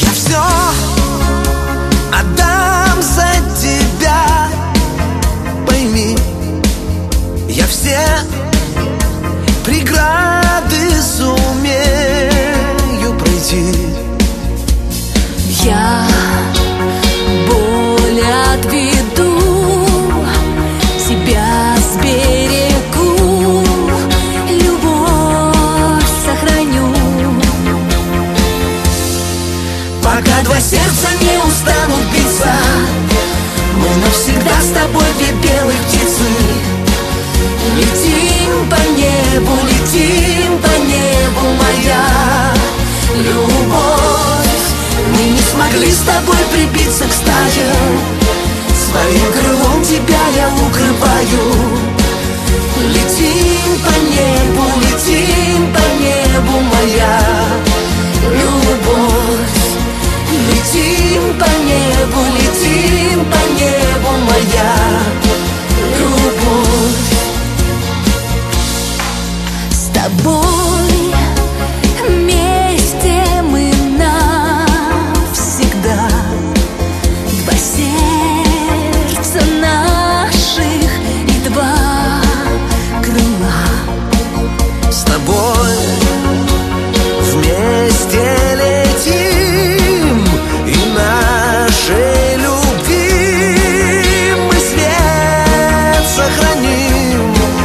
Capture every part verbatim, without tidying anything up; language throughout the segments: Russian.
Я все отдам за тебя, пойми, я все преграды сумею пройти. Я боль отведу, тебя сберегу, любовь сохраню. Пока два сердца не устанут биться, мы навсегда с тобой две белых птицы. Летим по небу, летим по небу, моя любовь. Мы не смогли с тобой прибиться к стае, своим крылом тебя я укрываю. Летим по небу, летим по небу, моя любовь. Летим по небу, летим по небу, моя любовь. С тобой вместе мы навсегда, два сердца наших и два крыла. С тобой вместе летим, и нашей любви мы свет сохраним.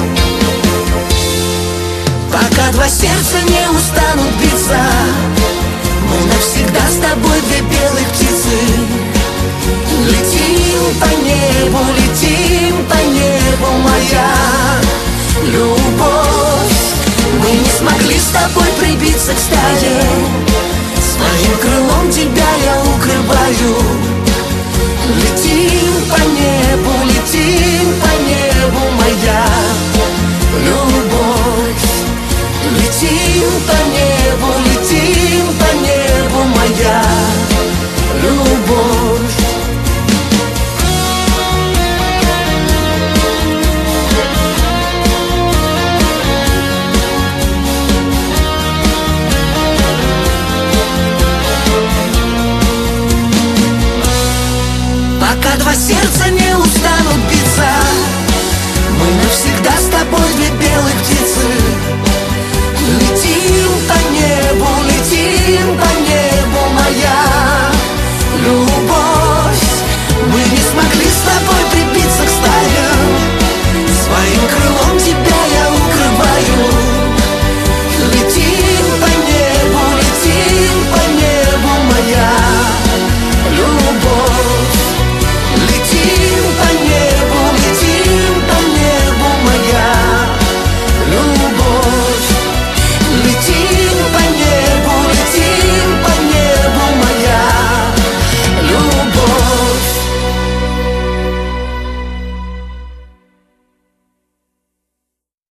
Пока два сердца не устанут биться, мы навсегда с тобой две белых птицы. Летим по небу, летим по небу, моя любовь. Мы не смогли с тобой прибиться к стае, своим крылом